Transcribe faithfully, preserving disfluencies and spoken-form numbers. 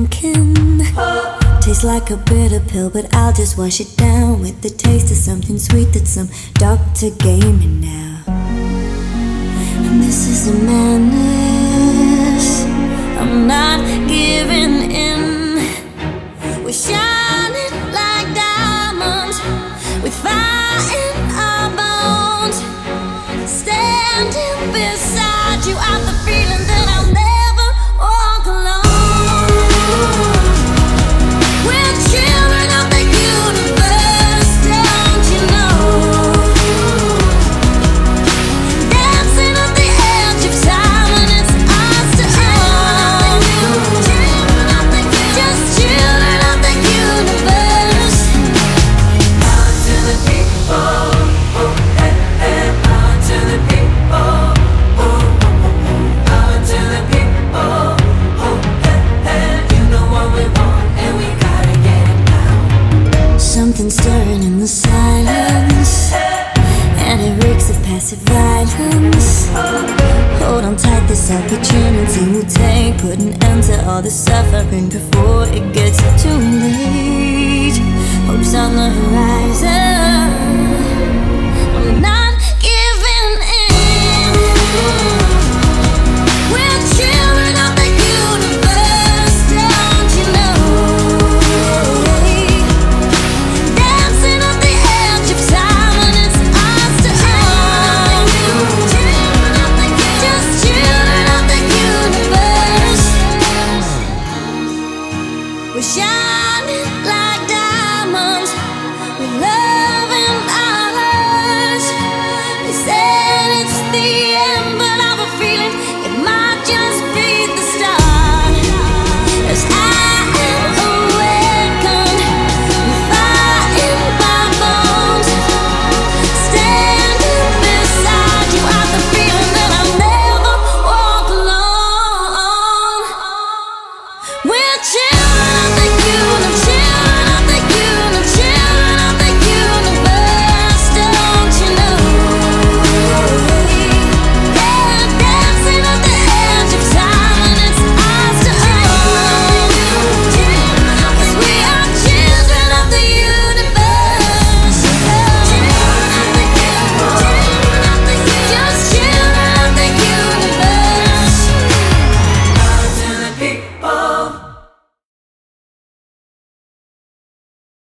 pumpkin. Tastes like a bitter pill, but I'll just wash it down with the taste of something sweet that some doctor gave me now. And this is a madness, I'm not giving in. We're shining like diamonds with fire in our bones. Standing beside you, I've the feeling that I'll never walk alone. We're children of the universe, don't you know? Dancing at the edge of time, and it's ours to own. Just children of the universe. On to the people, oh, hey, hey, on to the people, oh, oh, oh, on to the people, oh, hey, hey, you know what we want, and we gotta get it now. Something stirring in the silence, and it reeks of passive violence. Hold on tight, this opportunity will take, put an end to all the suffering before it gets too late. Hope's on the horizon, I'm not giving in. We're children of the universe, don't you know? Dancing at the edge of time, and it's ours to own. Just children of the universe. We're shining like diamonds with love in our hearts. They said it's the end, but I have a feeling it might just be the start. As I am awakened with fire in my bones, standing beside you, I have the feeling that I'll never walk alone. We're children.